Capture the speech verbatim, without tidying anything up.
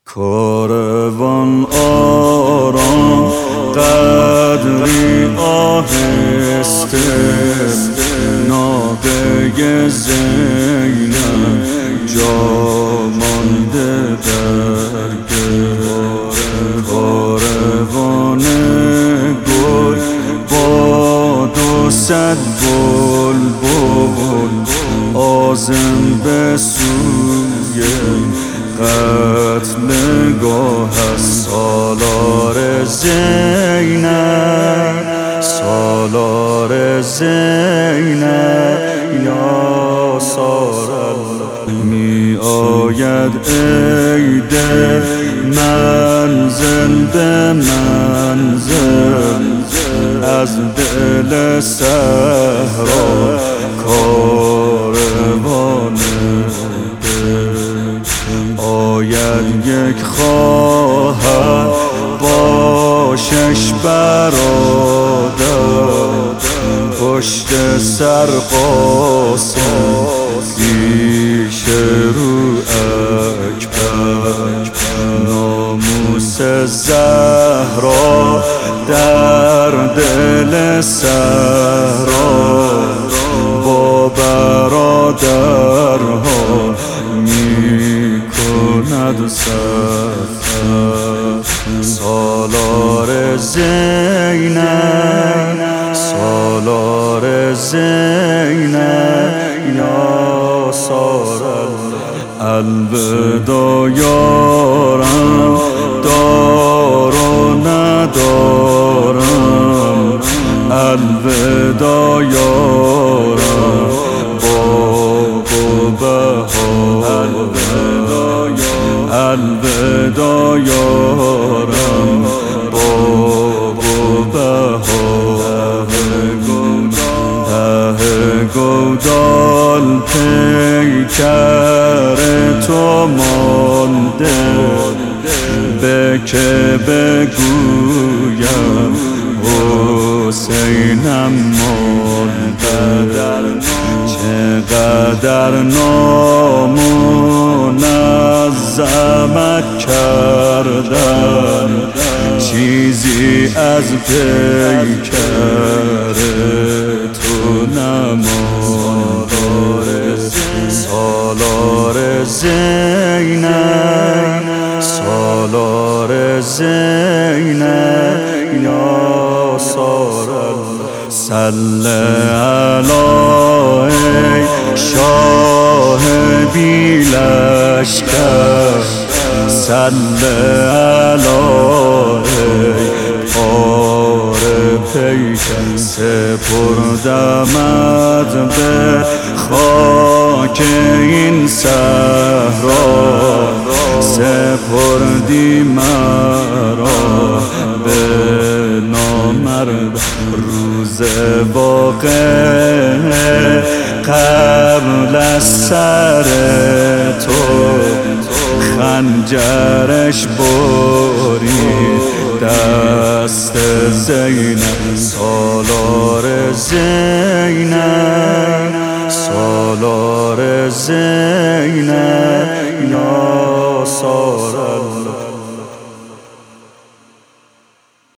کاروان آرام قدری آهسته ناقه زینب جا مانده در گل. کاروان گل با دو صد بلبل عازم به سوی قتلگاه است. سالار زینب سالار زینب یا سارالله می آید عید منزل به منزل از دل صحرا کاروان آید یک خواهر با شش برادر پشت سر قاسم پیش رو اکبر. ناموس زهرا در دل صحرا با برادرها می کند سفر. سالار زینب سالار زینب یا سارالله. الوداع یارم دار و ندارم الوداع یارم باغ و بهار. الوداع یارم باغ و بهار. ته گودال پیکر تو مانده به که بگویم حسینم مانده. چقدر نامنظمت کردن چیزی از پیکر تو نمانده. سالار زینب سالار زینب یا سارالله. صلی علی ای شاه بی لشکر صلی علی ای پار پیکر. سپردمت به خاک این صحرا سپردی مرا به نامرد. روز واقعه قبل از سر تو خنجرش برید دست زینب. سالار زینب سالار زینب